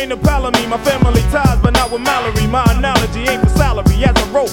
ain't a pal of me. My family ties, but not with Mallory. My analogy ain't for salary. As I roll